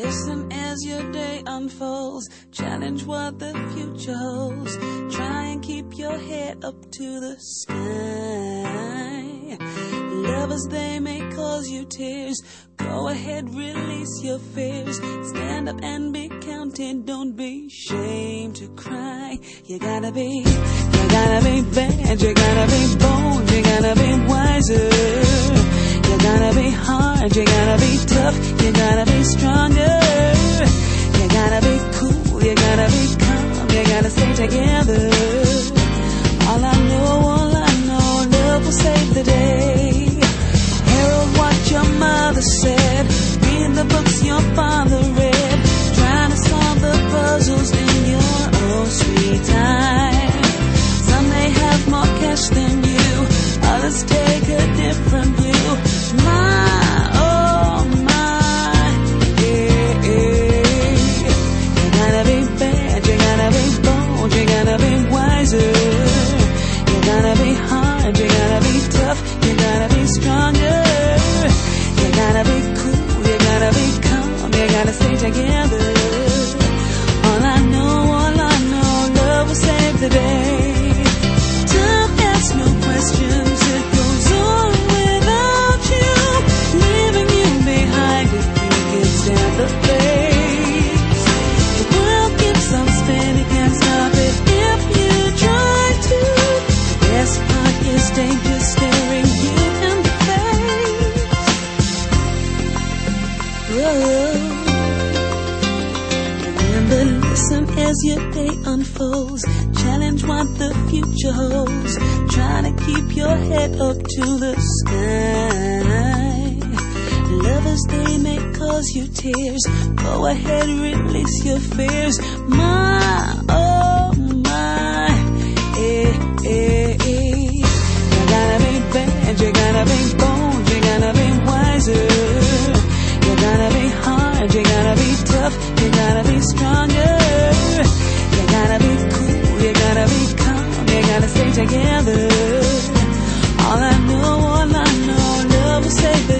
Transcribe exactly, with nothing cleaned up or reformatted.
Listen as your day unfolds. Challenge what the future holds. Try and keep your head up to the sky. Lovers, they may cause you tears. Go ahead, release your fears. Stand up and be counted. Don't be ashamed to cry. You gotta be, you gotta be bad. You gotta be bold. You gotta be wiser. You gotta be hard. You gotta be tough. You gotta be stronger. You gotta be cool. You gotta be calm. You gotta stay together. All I know, all I know, love will save the day. Herald what your mother said. Read the books your father read. Trying to solve the puzzles in your own sweet time. Some may have more cash than you. Others take a different view. My, oh my, yeah, yeah. You gotta be bad. You gotta be bold. You gotta be wiser. You gotta be hard. You gotta be tough. You gotta be stronger. You gotta be cool, you gotta be calm, you gotta stay together. All I know, all I know, love will save the day. Don't ask no questions, it goes on without you. Leaving you behind if you can stand the pace. The world keeps on spinning, can't stop it if you try to. The best part is danger staring you in the face. Remember, listen as your day unfolds. Challenge what the future holds. Try to keep your head up to the sky. Lovers, they may cause you tears. Go ahead, release your fears. My, oh my, eh, eh, eh. You gotta be bad, you gotta be bold, you gotta be wiser. You gotta be hard, you gotta be tough, you gotta be stronger. You gotta be cool, you gotta be calm, you gotta stay together. All I know, all I know, love will save the